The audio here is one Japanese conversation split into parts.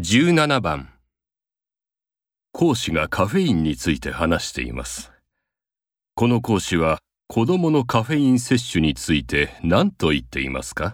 17番。講師がカフェインについて話しています。この講師は子供のカフェイン摂取について何と言っていますか？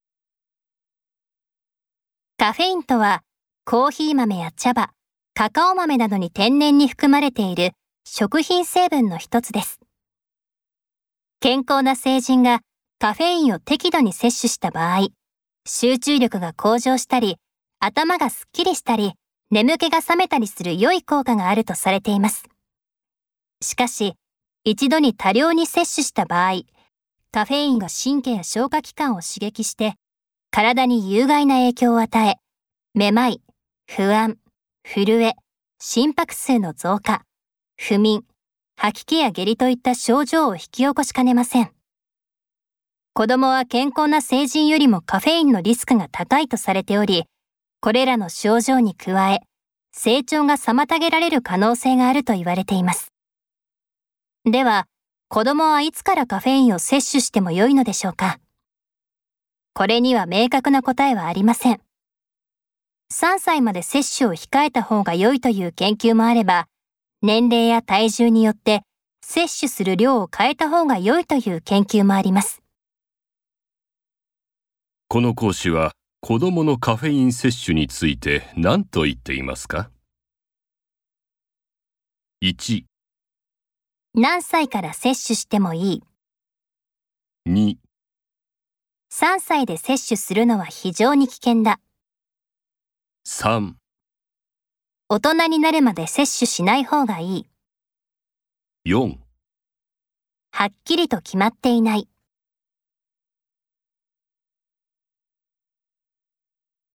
カフェインとは、コーヒー豆や茶葉、カカオ豆などに天然に含まれている食品成分の一つです。健康な成人がカフェインを適度に摂取した場合、集中力が向上したり、頭がすっきりしたり、眠気が覚めたりする良い効果があるとされています。しかし、一度に多量に摂取した場合、カフェインが神経や消化器官を刺激して、体に有害な影響を与え、めまい、不安、震え、心拍数の増加、不眠、吐き気や下痢といった症状を引き起こしかねません。子供は健康な成人よりもカフェインのリスクが高いとされており、これらの症状に加え、成長が妨げられる可能性があると言われています。では、子供はいつからカフェインを摂取しても良いのでしょうか？これには明確な答えはありません。3歳まで摂取を控えた方が良いという研究もあれば、年齢や体重によって摂取する量を変えた方が良いという研究もあります。 この講師は子供のカフェイン摂取について何と言っていますか？ 1、 何歳から摂取してもいい。 2、 3歳で摂取するのは非常に危険だ。 3、 大人になるまで摂取しない方がいい。 4。 はっきりと決まっていない。